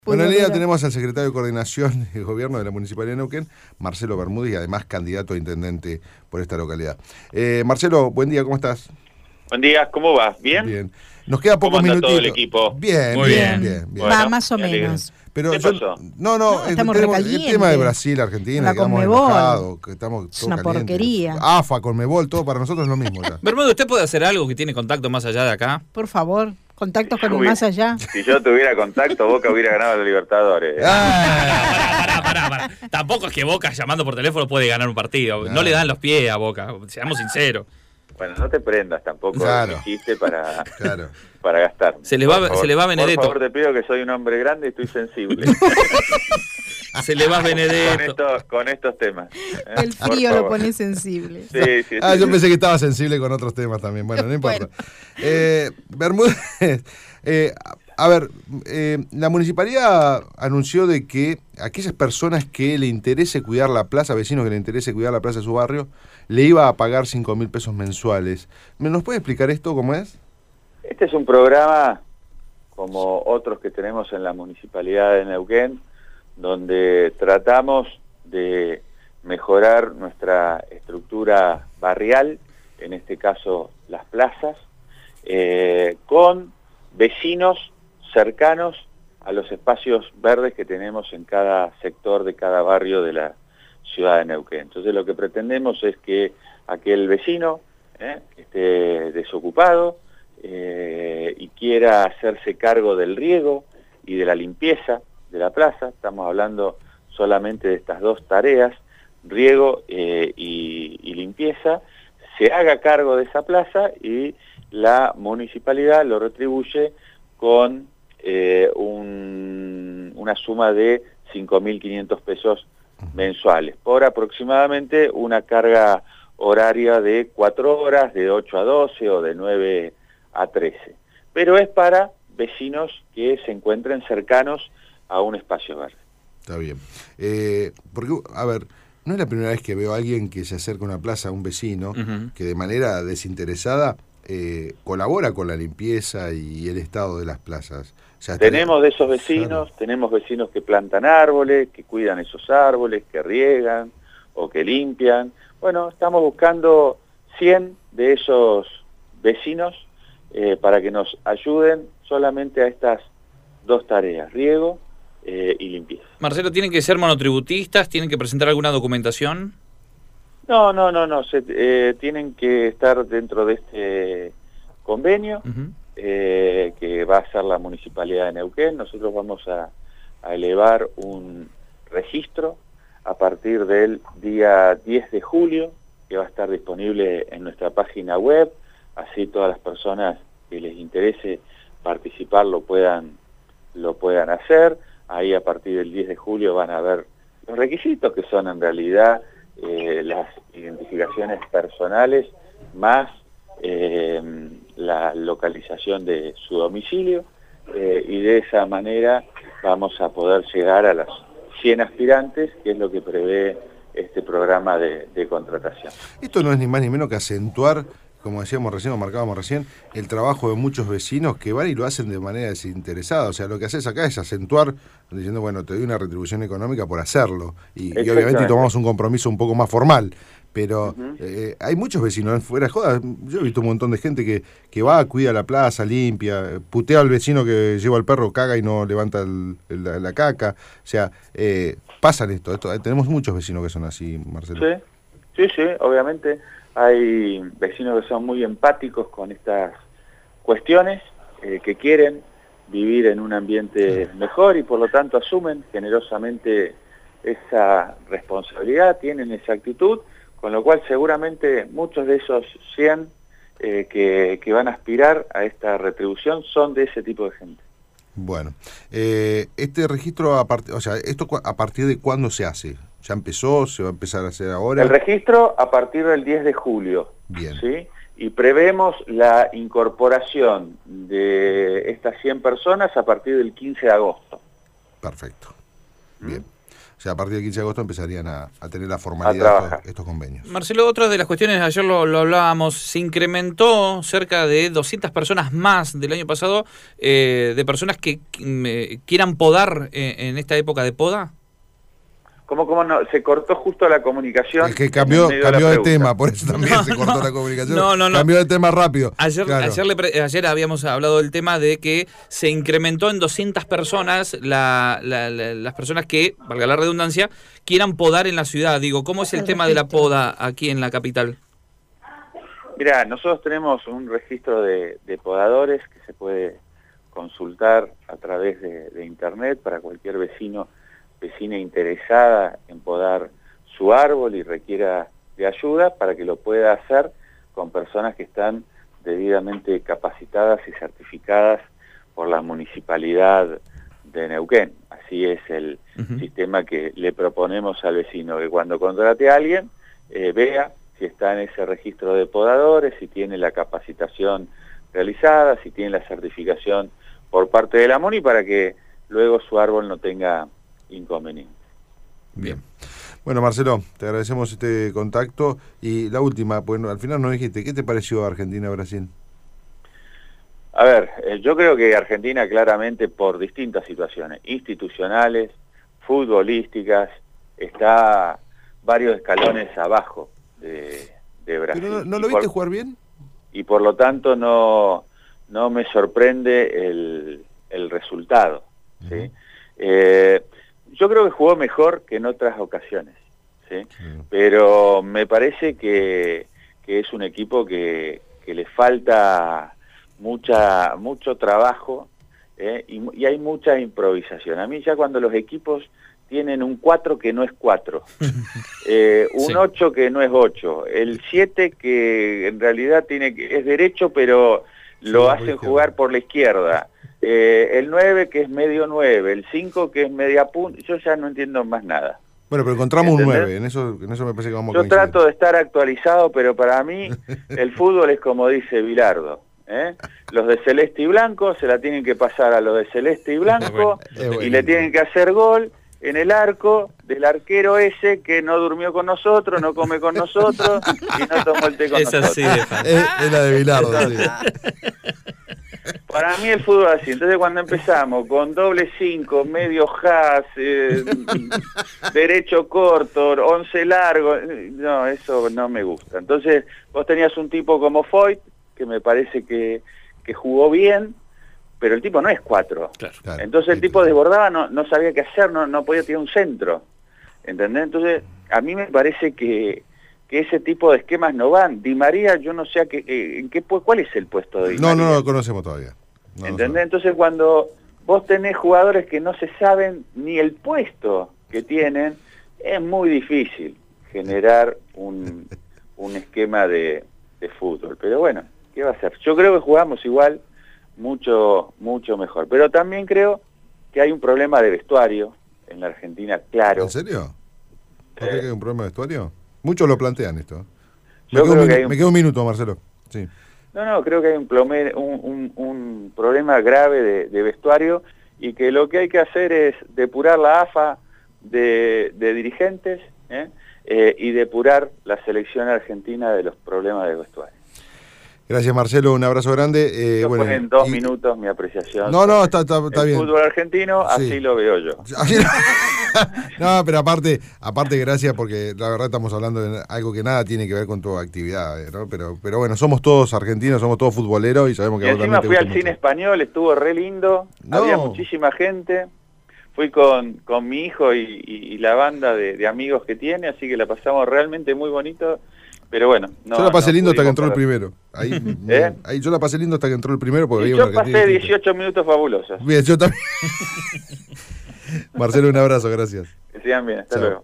Bueno, en línea tenemos al secretario de Coordinación de Gobierno de la Municipalidad de Neuquén, Marcelo Bermúdez, y además candidato a intendente por esta localidad. Marcelo, buen día, ¿cómo estás? Buen día, ¿cómo va? ¿Bien? Bien. Nos queda ¿Cómo pocos anda minutitos. todo el equipo? Bien, Muy bien. bien. Bueno, Va más o me alegro. menos. Pero ¿Qué pasó? No, estamos el recalientes. tema de Brasil, Argentina, La digamos, Conmebol. enojados, que estamos Es todo una calientes. porquería. AFA, Conmebol, todo para nosotros es lo mismo ya. Bermúdez, ¿usted puede hacer algo que tiene contacto más allá de acá? Por favor, contactos con el Uy. más allá. Si yo tuviera contacto, Boca hubiera ganado la Libertadores. Pará. Tampoco es que Boca llamando por teléfono puede ganar un partido. No le dan los pies a Boca, seamos sinceros. Bueno, no te prendas tampoco Claro. el chiste para gastar. Se le va Benedetto. Por favor, te pido que soy un hombre grande y estoy sensible. Se le va Benedetto. con estos temas. El Por frío lo favor. pone sensible. Sí. Yo pensé que estaba sensible con otros temas también. Bueno, no importa. Bermúdez, la municipalidad anunció de que aquellas personas que le interese cuidar la plaza, vecinos que le interese cuidar la plaza de su barrio, le iba a pagar 5.000 pesos mensuales. ¿Nos puede explicar esto cómo es? Este es un programa, como otros que tenemos en la Municipalidad de Neuquén, donde tratamos de mejorar nuestra estructura barrial, en este caso las plazas, con vecinos cercanos a los espacios verdes que tenemos en cada sector de cada barrio de la ciudad de Neuquén. Entonces lo que pretendemos es que aquel vecino que esté desocupado y quiera hacerse cargo del riego y de la limpieza de la plaza, estamos hablando solamente de estas dos tareas, riego y limpieza, se haga cargo de esa plaza y la municipalidad lo retribuye con una suma de 5.500 pesos mensuales, por aproximadamente una carga horaria de 4 horas, de 8 a 12 o de 9 a 13. Pero es para vecinos que se encuentren cercanos a un espacio verde. Está bien. Porque, a ver, no es la primera vez que veo a alguien que se acerca a una plaza, a un vecino, que de manera desinteresada colabora con la limpieza y el estado de las plazas. O sea, tenemos de esos vecinos, claro. Tenemos vecinos que plantan árboles, que cuidan esos árboles, que riegan o que limpian. Bueno, estamos buscando 100 de esos vecinos para que nos ayuden solamente a estas dos tareas, riego y limpieza. Marcelo, ¿tienen que ser monotributistas? ¿Tienen que presentar alguna documentación? No, tienen que estar dentro de este convenio que va a hacer la Municipalidad de Neuquén. Nosotros vamos a elevar un registro a partir del día 10 de julio, que va a estar disponible en nuestra página web, así todas las personas que les interese participar lo puedan hacer. Ahí a partir del 10 de julio van a ver los requisitos, que son en realidad las identificaciones personales más la localización de su domicilio, y de esa manera vamos a poder llegar a las 100 aspirantes, que es lo que prevé este programa de contratación. Esto no es ni más ni menos que acentuar, como decíamos recién, o marcábamos recién, el trabajo de muchos vecinos que van y lo hacen de manera desinteresada. O sea, lo que haces acá es acentuar, diciendo, bueno, te doy una retribución económica por hacerlo. Y obviamente tomamos un compromiso un poco más formal. Pero hay muchos vecinos, fuera de joda, yo he visto un montón de gente que va, cuida la plaza, limpia, putea al vecino que lleva al perro, caga y no levanta la caca. O sea, pasan esto, tenemos muchos vecinos que son así, Marcelo. Sí, obviamente. Hay vecinos que son muy empáticos con estas cuestiones, que quieren vivir en un ambiente mejor y por lo tanto asumen generosamente esa responsabilidad, tienen esa actitud, con lo cual seguramente muchos de esos 100 que van a aspirar a esta retribución son de ese tipo de gente. Bueno, este registro, ¿esto a partir de cuándo se hace? ¿Ya empezó? ¿Se va a empezar a hacer ahora? El registro a partir del 10 de julio. Bien. ¿Sí? Y prevemos la incorporación de estas 100 personas a partir del 15 de agosto. Perfecto. Bien. O sea, a partir del 15 de agosto empezarían a tener la A formalidad trabajar. estos convenios. Marcelo, otra de las cuestiones, ayer lo hablábamos, se incrementó cerca de 200 personas más del año pasado, de personas que quieran podar en esta época de poda. ¿Cómo no? Se cortó justo la comunicación. Es que cambió en medio la de pregunta. tema, por eso también se cortó la comunicación. No. Cambió de tema rápido. Ayer, Claro. ayer habíamos hablado del tema de que se incrementó en 200 personas las personas que, valga la redundancia, quieran podar en la ciudad. Digo, ¿cómo es el tema de la poda aquí en la capital? Mirá, nosotros tenemos un registro de podadores que se puede consultar a través de internet para cualquier vecina interesada en podar su árbol y requiera de ayuda, para que lo pueda hacer con personas que están debidamente capacitadas y certificadas por la municipalidad de Neuquén. Así es el sistema que le proponemos al vecino, que cuando contrate a alguien vea si está en ese registro de podadores, si tiene la capacitación realizada, si tiene la certificación por parte de la MUNI, para que luego su árbol no tenga inconveniente. Bien. Bueno, Marcelo, te agradecemos este contacto. Y la última, bueno, al final nos dijiste, ¿qué te pareció Argentina-Brasil? A ver, yo creo que Argentina claramente, por distintas situaciones institucionales, futbolísticas, está varios escalones abajo de Brasil. ¿Pero no lo viste jugar bien? Y por lo tanto no me sorprende el resultado, ¿sí? Yo creo que jugó mejor que en otras ocasiones, ¿sí? Pero me parece que es un equipo que le falta mucho trabajo, y hay mucha improvisación. A mí ya cuando los equipos tienen un 4 que no es 4, un 8 que no es 8, el 7 que en realidad es derecho pero lo hacen jugar por la izquierda, el 9 que es medio 9, el 5 que es media punta, yo ya no entiendo más nada. Bueno, pero encontramos un ¿Entendés? 9, en eso me parece que vamos a Yo coincidir. trato de estar actualizado, pero para mí el fútbol es como dice Bilardo, los de celeste y blanco se la tienen que pasar a los de celeste y blanco, y le tienen que hacer gol en el arco del arquero ese que no durmió con nosotros, no come con nosotros y no tomó el té con nosotros. Así de fácil. Es la de Bilardo, sí. Para mí el fútbol es así. Entonces cuando empezamos con doble 5, medio has, derecho corto, 11 largo, no, eso no me gusta. Entonces vos tenías un tipo como Foyt, que me parece que jugó bien, pero el tipo no es 4. Claro. Entonces el tipo desbordaba, no sabía qué hacer, no podía tirar un centro. ¿Entendés? Entonces a mí me parece que ese tipo de esquemas no van. Di María, yo no sé cuál es el puesto de Di María. No lo conocemos todavía. No ¿Entendés? Entonces cuando vos tenés jugadores que no se saben ni el puesto que tienen, es muy difícil generar un esquema de fútbol. Pero bueno, ¿qué va a ser? Yo creo que jugamos igual mucho mejor. Pero también creo que hay un problema de vestuario en la Argentina, claro. ¿En serio? ¿Por qué hay un problema de vestuario? Muchos lo plantean esto. Yo creo que me queda un minuto, Marcelo. Sí. No, creo que hay un problema grave de vestuario, y que lo que hay que hacer es depurar la AFA de dirigentes, y depurar la selección argentina de los problemas de vestuario. Gracias, Marcelo, un abrazo grande. Bueno, en 2 minutos mi apreciación. No, está bien. El fútbol argentino, sí. Así lo veo yo. No, pero aparte, gracias, porque la verdad estamos hablando de algo que nada tiene que ver con tu actividad, ¿no? Pero bueno, somos todos argentinos, somos todos futboleros y sabemos que y a vos encima también te fui gusta al cine mucho. español, estuvo re lindo, había muchísima gente. Fui con mi hijo y la banda de amigos que tiene, así que la pasamos realmente muy bonito. Pero bueno, yo la pasé lindo hasta que entró el primero. Ahí yo la pasé lindo hasta que entró el primero, porque y había yo pasé 18 minutos fabulosos. Bien, yo también. Marcelo, un abrazo, gracias. Que sigan bien, hasta luego.